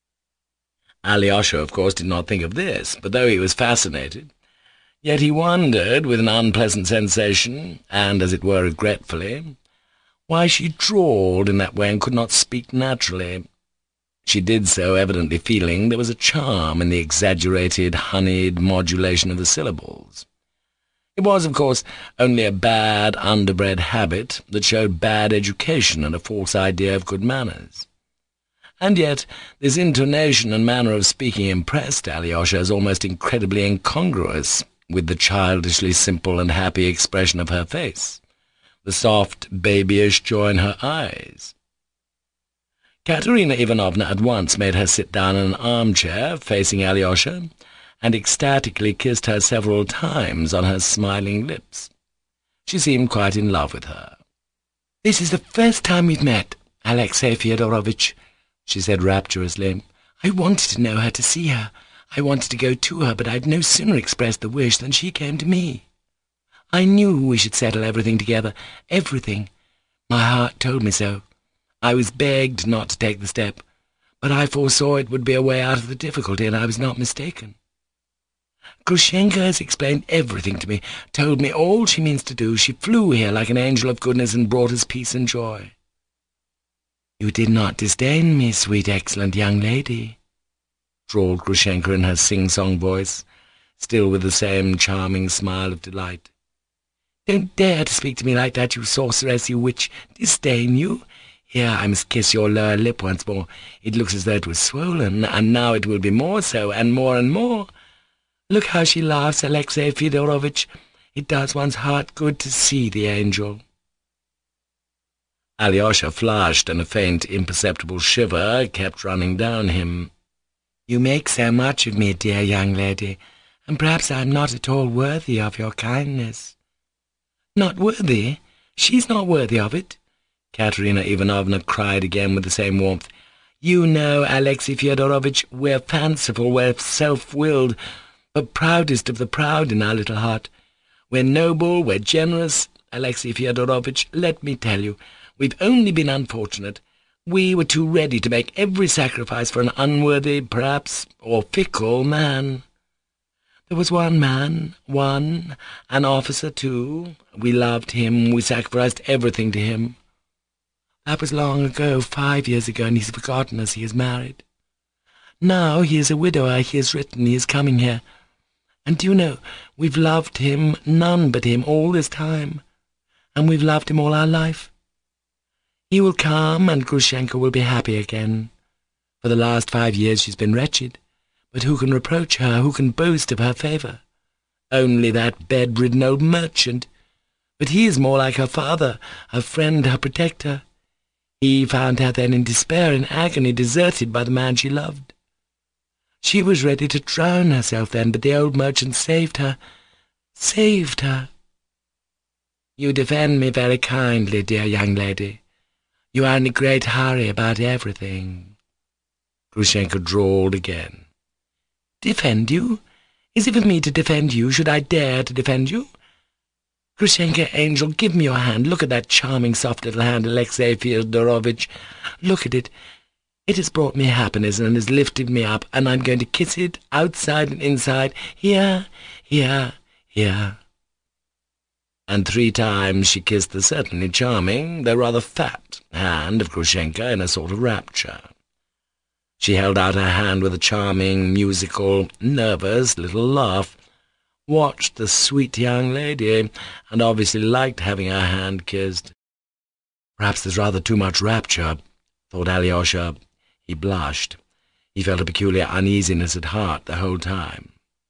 Alyosha, of course, did not think of this, but though he was fascinated, yet he wondered, with an unpleasant sensation, and, as it were, regretfully, why she drawled in that way and could not speak naturally. She did so, evidently feeling there was a charm in the exaggerated, honeyed modulation of the syllables. It was, of course, only a bad, underbred habit that showed bad education and a false idea of good manners. And yet this intonation and manner of speaking impressed Alyosha as almost incredibly incongruous with the childishly simple and happy expression of her face, the soft, babyish joy in her eyes. Katerina Ivanovna at once made her sit down in an armchair facing Alyosha, and ecstatically kissed her several times on her smiling lips. She seemed quite in love with her. "This is the first time we've met, Alexey Fyodorovitch," she said rapturously. "I wanted to know her, to see her. I wanted to go to her, but I'd no sooner expressed the wish than she came to me. I knew we should settle everything together, everything. My heart told me so. I was begged not to take the step, but I foresaw it would be a way out of the difficulty, and I was not mistaken. Grushenka has explained everything to me, told me all she means to do. She flew here like an angel of goodness and brought us peace and joy." "You did not disdain me, sweet, excellent young lady," drawled Grushenka in her sing-song voice, still with the same charming smile of delight. "Don't dare to speak to me like that, you sorceress, you witch. Disdain you? Here, I must kiss your lower lip once more. It looks as though it was swollen, and now it will be more so, and more and more. Look how she laughs, Alexey Fyodorovitch. It does one's heart good to see the angel." Alyosha flushed, and a faint, imperceptible shiver kept running down him. "You make so much of me, dear young lady, and perhaps I am not at all worthy of your kindness." "Not worthy? She's not worthy of it," Katerina Ivanovna cried again with the same warmth. "You know, Alexey Fyodorovitch, we're fanciful, we're self-willed, but proudest of the proud in our little heart. We're noble, we're generous. Alexey Fyodorovitch, let me tell you, we've only been unfortunate. We were too ready to make every sacrifice for an unworthy, perhaps, or fickle man. There was one man, one, an officer too. We loved him, we sacrificed everything to him. That was long ago, five years ago, and he's forgotten us, he is married. Now he is a widower, he has written, he is coming here. And do you know, we've loved him, none but him, all this time, and we've loved him all our life. He will come, and Grushenka will be happy again. For the last five years she's been wretched, but who can reproach her, who can boast of her favour? Only that bedridden old merchant. But he is more like her father, her friend, her protector. He found her then in despair, in agony, deserted by the man she loved. She was ready to drown herself then, but the old merchant saved her, saved her. You defend me very kindly, dear young lady. You are in a great hurry about everything." Grushenka drawled again. "Defend you? Is it for me to defend you? Should I dare to defend you? Grushenka, angel, give me your hand. Look at that charming, soft little hand, Alexey Fyodorovitch. Look at it. It has brought me happiness and has lifted me up, and I'm going to kiss it outside and inside, here, here, here." And three times she kissed the certainly charming, though rather fat, hand of Grushenka in a sort of rapture. She held out her hand with a charming, musical, nervous little laugh, watched the sweet young lady, and obviously liked having her hand kissed. "Perhaps there's rather too much rapture," thought Alyosha. He blushed. He felt a peculiar uneasiness at heart the whole time.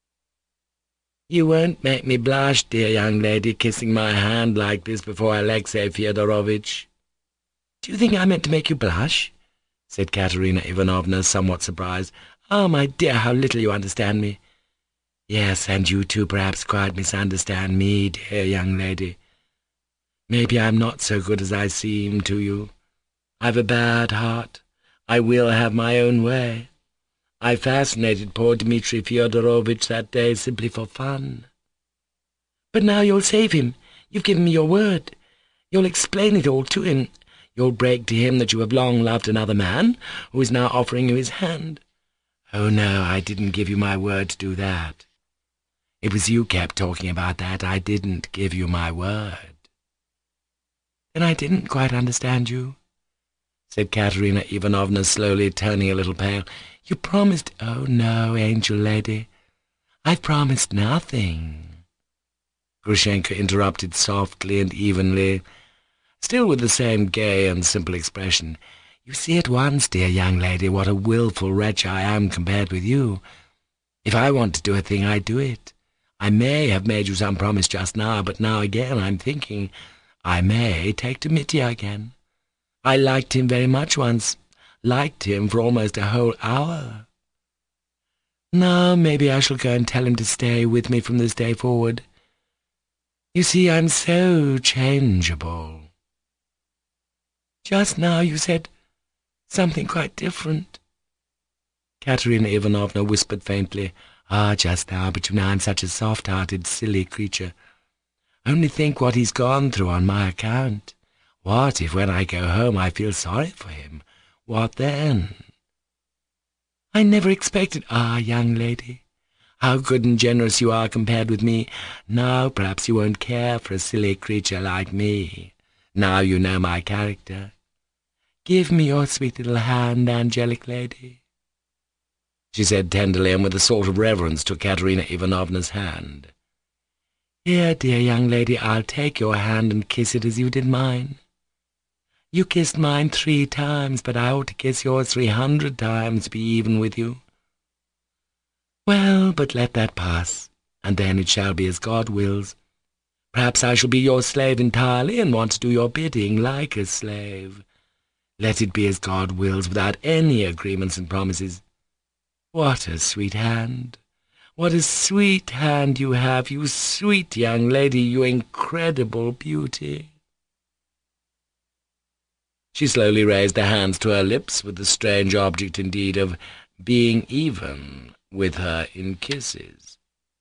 "You won't make me blush, dear young lady, kissing my hand like this before Alexey Fyodorovitch." "Do you think I meant to make you blush?" said Katerina Ivanovna, somewhat surprised. "Ah, my dear, how little you understand me." "Yes, and you too perhaps quite misunderstand me, dear young lady. Maybe I'm not so good as I seem to you. I've a bad heart. I will have my own way. I fascinated poor Dmitri Fyodorovitch that day simply for fun." "But now you'll save him. You've given me your word. You'll explain it all to him. You'll break to him that you have long loved another man, who is now offering you his hand." "Oh, no, I didn't give you my word to do that. It was you kept talking about that. I didn't give you my word." "Then I didn't quite understand you," said Katerina Ivanovna, slowly turning a little pale. "You promised—" "Oh, no, angel lady, I've promised nothing," Grushenka interrupted softly and evenly, still with the same gay and simple expression. "You see at once, dear young lady, what a wilful wretch I am compared with you. If I want to do a thing, I do it. I may have made you some promise just now, but now again I'm thinking, I may take to Mitya again. I liked him very much once, liked him for almost a whole hour. Now maybe I shall go and tell him to stay with me from this day forward. You see, I'm so changeable. Just now you said something quite different. Katerina Ivanovna whispered faintly. Ah, just now, but you know I'm such a soft-hearted, silly creature. Only think what he's gone through on my account. What if when I go home I feel sorry for him? What then? I never expected— Ah, young lady, how good and generous you are compared with me. Now perhaps you won't care for a silly creature like me. Now you know my character. Give me your sweet little hand, angelic lady, she said tenderly, and with a sort of reverence took Katerina Ivanovna's hand. Here, dear young lady, I'll take your hand and kiss it as you did mine. You kissed mine three times, but I ought to kiss yours three hundred times to be even with you. Well, but let that pass, and then it shall be as God wills. Perhaps I shall be your slave entirely, and want to do your bidding like a slave. Let it be as God wills, without any agreements and promises. What a sweet hand! What a sweet hand you have, you sweet young lady, you incredible beauty!" She slowly raised her hands to her lips, with the strange object indeed of being even with her in kisses.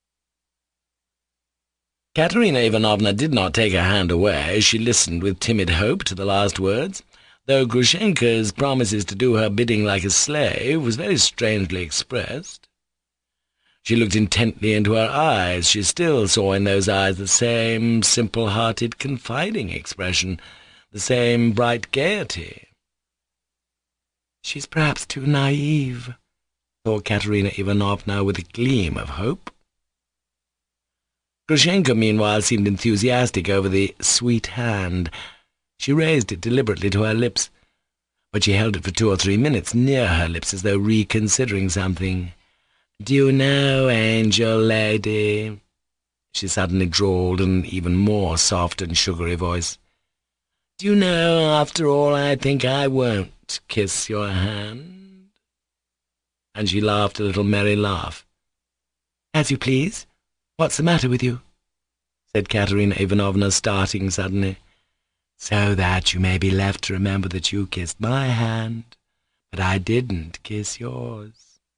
Katerina Ivanovna did not take her hand away. She listened with timid hope to the last words, though Grushenka's promises to do her bidding like a slave was very strangely expressed. She looked intently into her eyes. She still saw in those eyes the same simple-hearted, confiding expression, the same bright gaiety. "She's perhaps too naive," thought Katerina Ivanovna with a gleam of hope. Grushenka, meanwhile, seemed enthusiastic over the sweet hand. She raised it deliberately to her lips, but she held it for two or three minutes near her lips as though reconsidering something. "Do you know, angel lady," she suddenly drawled in an even more soft and sugary voice, "do you know, after all, I think I won't kiss your hand?" And she laughed a little merry laugh. "As you please. What's the matter with you?" said Katerina Ivanovna, starting suddenly. "So that you may be left to remember that you kissed my hand, but I didn't kiss yours."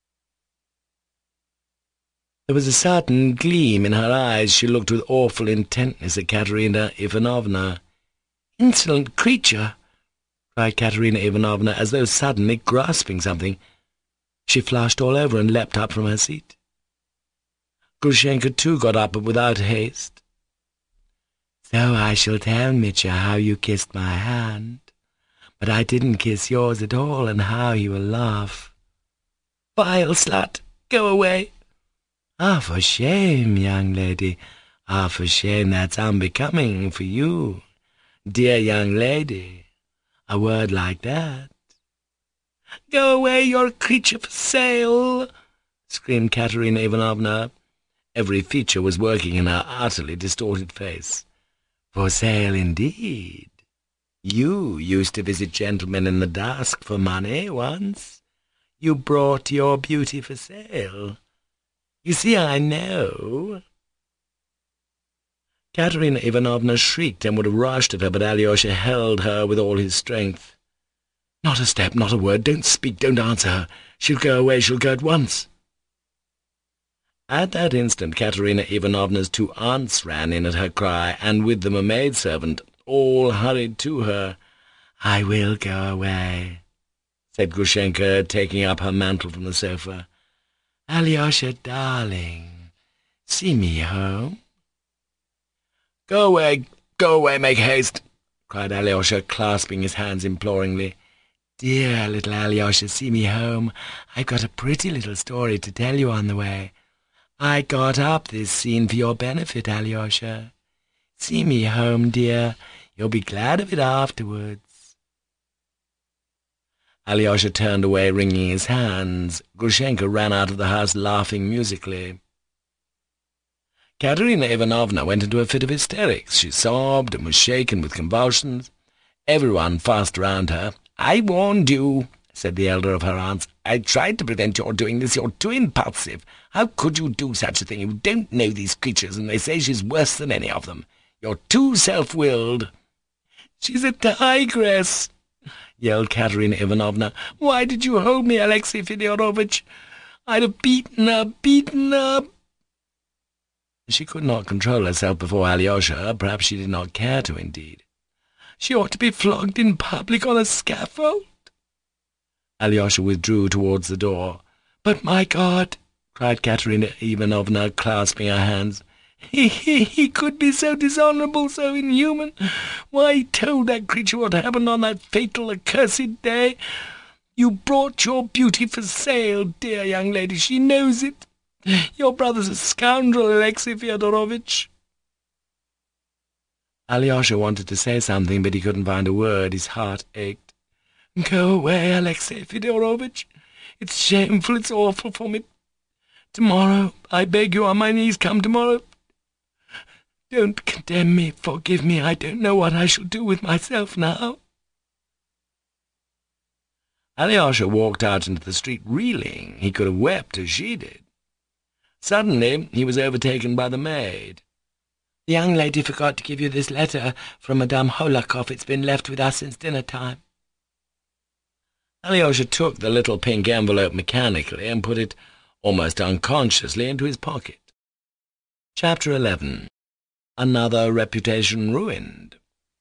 There was a certain gleam in her eyes. She looked with awful intentness at Katerina Ivanovna. "Insolent creature!" cried Katerina Ivanovna, as though suddenly grasping something. She flushed all over and leapt up from her seat. Grushenka too got up, but without haste. "So I shall tell Mitya how you kissed my hand, but I didn't kiss yours at all, and how he will laugh." "Vile slut! Go away!" "Ah, for shame, young lady! Ah, for shame! That's unbecoming for you, dear young lady, a word like that." "Go away, you're a creature for sale!" screamed Katerina Ivanovna. Every feature was working in her utterly distorted face. "For sale indeed! You used to visit gentlemen in the dusk for money once. You brought your beauty for sale. You see, I know." Katerina Ivanovna shrieked and would have rushed at her, but Alyosha held her with all his strength. "Not a step, not a word. Don't speak, don't answer her. She'll go away, she'll go at once." At that instant Katerina Ivanovna's two aunts ran in at her cry, and with them a maidservant. All hurried to her. "I will go away," said Grushenka, taking up her mantle from the sofa. "Alyosha, darling, see me home." "Go away, go away, make haste," cried Alyosha, clasping his hands imploringly. "Dear little Alyosha, see me home. I've got a pretty little story to tell you on the way. I got up this scene for your benefit, Alyosha. See me home, dear. You'll be glad of it afterwards." Alyosha turned away, wringing his hands. Grushenka ran out of the house, laughing musically. Katerina Ivanovna went into a fit of hysterics. She sobbed and was shaken with convulsions. Everyone fussed round her. "I warned you," said the elder of her aunts. "I tried to prevent your doing this. You're too impulsive. How could you do such a thing? You don't know these creatures, and they say she's worse than any of them. You're too self-willed." "She's a tigress," yelled Katerina Ivanovna. "Why did you hold me, Alexei Fedorovitch? I'd have beaten her, beaten her." She could not control herself before Alyosha. Perhaps she did not care to, indeed. "She ought to be flogged in public on a scaffold." Alyosha withdrew towards the door. "But, my God!" cried Katerina Ivanovna, clasping her hands. He, he, he could be so dishonourable, so inhuman. Why, he told that creature what happened on that fatal, accursed day. You brought your beauty for sale, dear young lady. She knows it. Your brother's a scoundrel, Alexei Fedorovitch." Alyosha wanted to say something, but he couldn't find a word. His heart ached. "Go away, Alexei Fedorovitch. It's shameful, it's awful for me. Tomorrow, I beg you on my knees, come tomorrow. Don't condemn me, forgive me. I don't know what I shall do with myself now." Alyosha walked out into the street reeling. He could have wept as she did. Suddenly he was overtaken by the maid. "The young lady forgot to give you this letter from Madame Hohlakov. It's been left with us since dinner-time." Alyosha took the little pink envelope mechanically and put it, almost unconsciously, into his pocket. Chapter eleven. Another reputation ruined.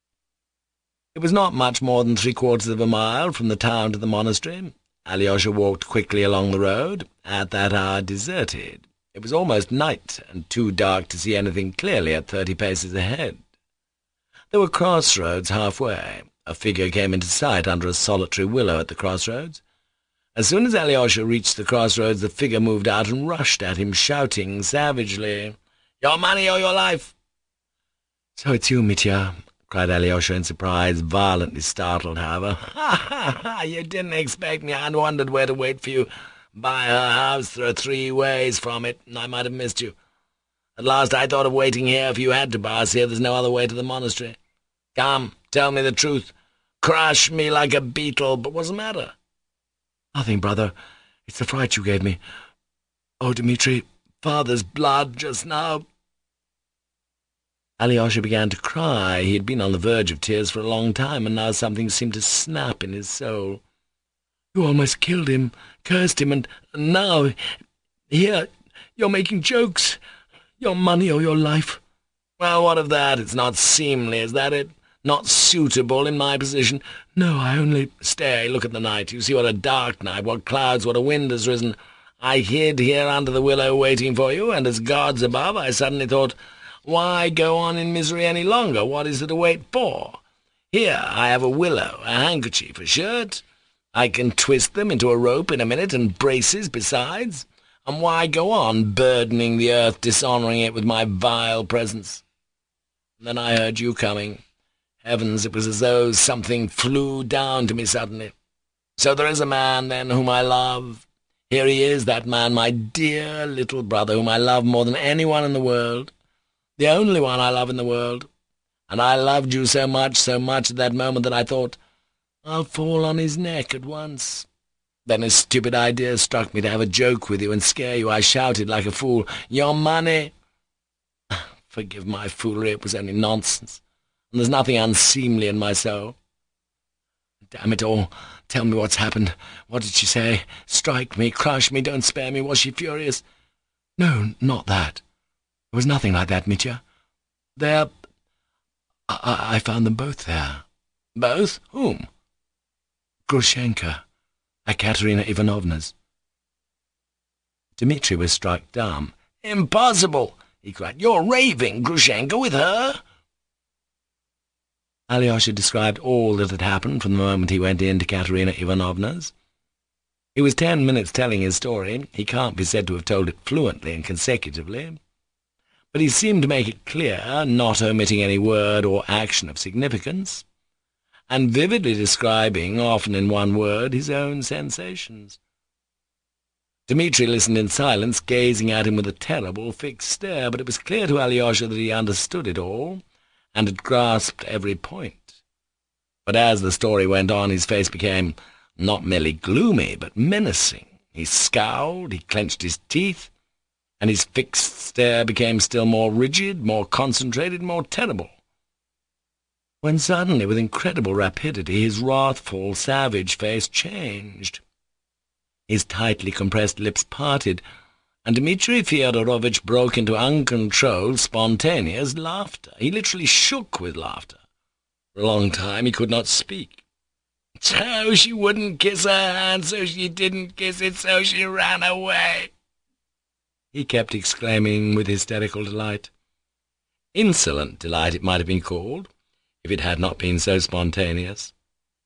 It was not much more than three-quarters of a mile from the town to the monastery. Alyosha walked quickly along the road, at that hour deserted. It was almost night, and too dark to see anything clearly at thirty paces ahead. There were crossroads halfway. A figure came into sight under a solitary willow at the crossroads. As soon as Alyosha reached the crossroads, the figure moved out and rushed at him, shouting savagely, "Your money or your life!" "So it's you, Mitya," cried Alyosha in surprise, violently startled, however. "Ha, ha, ha! You didn't expect me. I wondered where to wait for you. By her house, there are three ways from it, and I might have missed you. At last I thought of waiting here if you had to pass here. There's no other way to the monastery. Come, tell me the truth. Crush me like a beetle. But what's the matter?" "Nothing, brother. It's the fright you gave me. Oh, Dmitri, father's blood just now." Alyosha began to cry. He had been on the verge of tears for a long time, and now something seemed to snap in his soul. "You almost killed him, cursed him, and now, here, you're making jokes. Your money or your life." "Well, what of that? It's not seemly, is that it? Not suitable in my position?" "No, I only—" "Stay, look at the night. You see what a dark night, what clouds, what a wind has risen. I hid here under the willow waiting for you, and as God's above, I suddenly thought, why go on in misery any longer? What is there to wait for? Here I have a willow, a handkerchief, a shirt. I can twist them into a rope in a minute, and braces besides. And why go on burdening the earth, dishonouring it with my vile presence? And then I heard you coming. Heavens, it was as though something flew down to me suddenly. So there is a man, then, whom I love. Here he is, that man, my dear little brother, whom I love more than anyone in the world. The only one I love in the world. And I loved you so much, so much at that moment that I thought, I'll fall on his neck at once. Then a stupid idea struck me to have a joke with you and scare you. I shouted like a fool, 'Your money!' Forgive my foolery, it was only nonsense, and there's nothing unseemly in my soul. Damn it all, tell me what's happened. What did she say? Strike me, crush me, don't spare me. Was she furious?" "No, not that. There was nothing like that, Mitya. There... I, I found them both there." "Both? Whom?" "Grushenka, at Katerina Ivanovna's." Dmitri was struck dumb. "Impossible!" he cried. "You're raving! Grushenka with her?" Alyosha described all that had happened from the moment he went in to Katerina Ivanovna's. He was ten minutes telling his story. He can't be said to have told it fluently and consecutively, but he seemed to make it clear, not omitting any word or action of significance, and vividly describing, often in one word, his own sensations. Dmitri listened in silence, gazing at him with a terrible fixed stare, but it was clear to Alyosha that he understood it all, and had grasped every point. But as the story went on, his face became not merely gloomy, but menacing. He scowled, he clenched his teeth, and his fixed stare became still more rigid, more concentrated, more terrible. When suddenly, with incredible rapidity, his wrathful, savage face changed. His tightly compressed lips parted, and Dmitri Fyodorovitch broke into uncontrolled, spontaneous laughter. He literally shook with laughter. For a long time he could not speak. "So she wouldn't kiss her hand, so she didn't kiss it, so she ran away," he kept exclaiming with hysterical delight. Insolent delight it might have been called, if it had not been so spontaneous.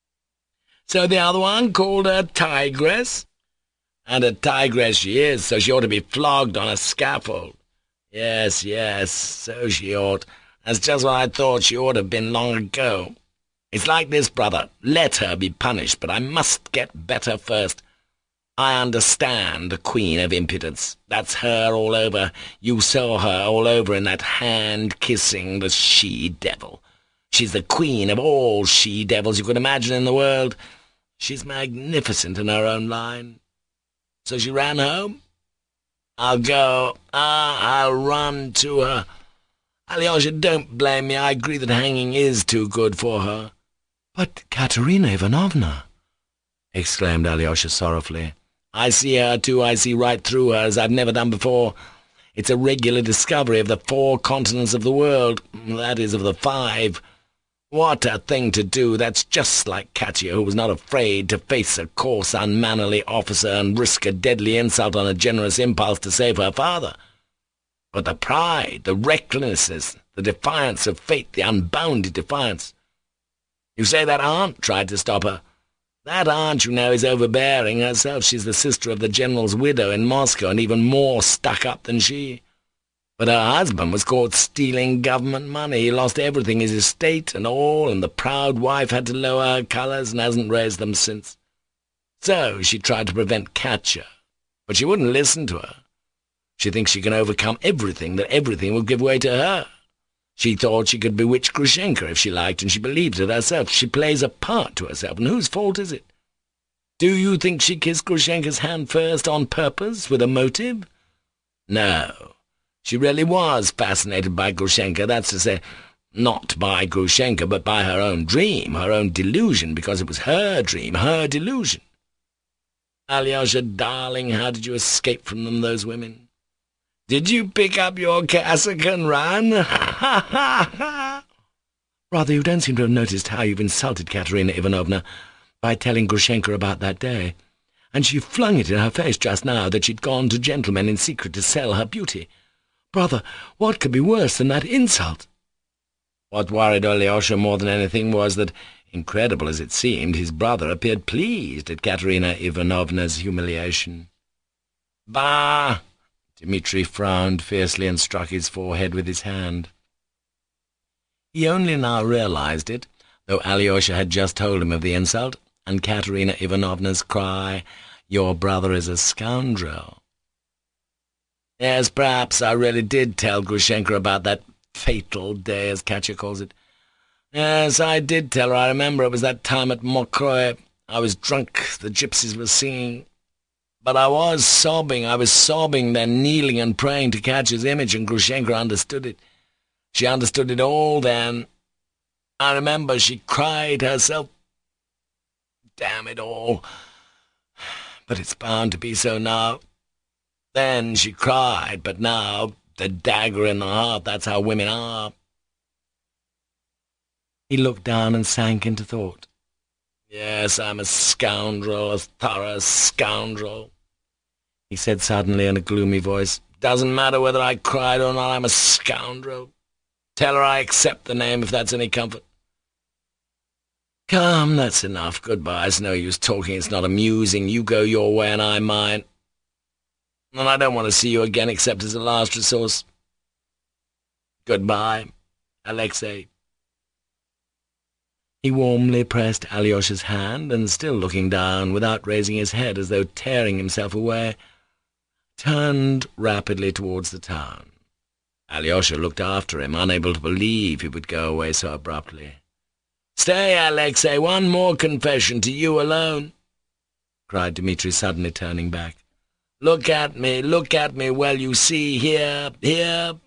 "So the other one called her tigress? And a tigress she is, so she ought to be flogged on a scaffold. Yes, yes, so she ought. That's just what I thought she ought to have been long ago. It's like this, brother. Let her be punished, but I must get better first. I understand the queen of impudence. That's her all over. You saw her all over in that hand-kissing, the she-devil. She's the queen of all she-devils you could imagine in the world. She's magnificent in her own line. So she ran home? I'll go. Ah, I'll run to her. Alyosha, don't blame me. I agree that hanging is too good for her." "But Katerina Ivanovna!" exclaimed Alyosha sorrowfully. "I see her, too. I see right through her, as I've never done before. It's a regular discovery of the four continents of the world, that is, of the five. What a thing to do! That's just like Katya, who was not afraid to face a coarse, unmannerly officer and risk a deadly insult on a generous impulse to save her father. But the pride, the recklessness, the defiance of fate, the unbounded defiance. You say that aunt tried to stop her. That aunt, you know, is overbearing herself. She's the sister of the general's widow in Moscow, and even more stuck-up than she. But her husband was caught stealing government money. He lost everything, his estate and all, and the proud wife had to lower her colours and hasn't raised them since. So she tried to prevent Katya, but she wouldn't listen to her. She thinks she can overcome everything, that everything will give way to her. She thought she could bewitch Grushenka if she liked, and she believes it herself. She plays a part to herself, and whose fault is it? Do you think she kissed Grushenka's hand first on purpose, with a motive? No. She really was fascinated by Grushenka, that's to say, not by Grushenka, but by her own dream, her own delusion, because it was her dream, her delusion. Alyosha, darling, how did you escape from them, those women? Did you pick up your cassock and run? Ha ha ha! Rather, you don't seem to have noticed how you've insulted Katerina Ivanovna by telling Grushenka about that day, and she flung it in her face just now that she'd gone to gentlemen in secret to sell her beauty. Brother, what could be worse than that insult? What worried Alyosha more than anything was that, incredible as it seemed, his brother appeared pleased at Katerina Ivanovna's humiliation. Bah! Dmitri frowned fiercely and struck his forehead with his hand. He only now realized it, though Alyosha had just told him of the insult, and Katerina Ivanovna's cry, "Your brother is a scoundrel." Yes, perhaps I really did tell Grushenka about that fatal day, as Katya calls it. Yes, I did tell her. I remember it was that time at Mokroe. I was drunk, the gypsies were singing. But I was sobbing, I was sobbing, then kneeling and praying to Katya's image, and Grushenka understood it. She understood it all then. I remember she cried herself. Damn it all. But it's bound to be so now. Then she cried, but now, the dagger in the heart, that's how women are. He looked down and sank into thought. Yes, I'm a scoundrel, a thorough scoundrel, he said suddenly in a gloomy voice. Doesn't matter whether I cried or not, I'm a scoundrel. Tell her I accept the name if that's any comfort. Come, that's enough. Goodbye. It's no use talking. It's not amusing. You go your way and I mine. And I don't want to see you again except as a last resource. Goodbye, Alexei. He warmly pressed Alyosha's hand, and still looking down, without raising his head, as though tearing himself away, turned rapidly towards the town. Alyosha looked after him, unable to believe he would go away so abruptly. "Stay, Alexei, one more confession to you alone," cried Dmitri, suddenly turning back. "Look at me, look at me, well, you see, here, here,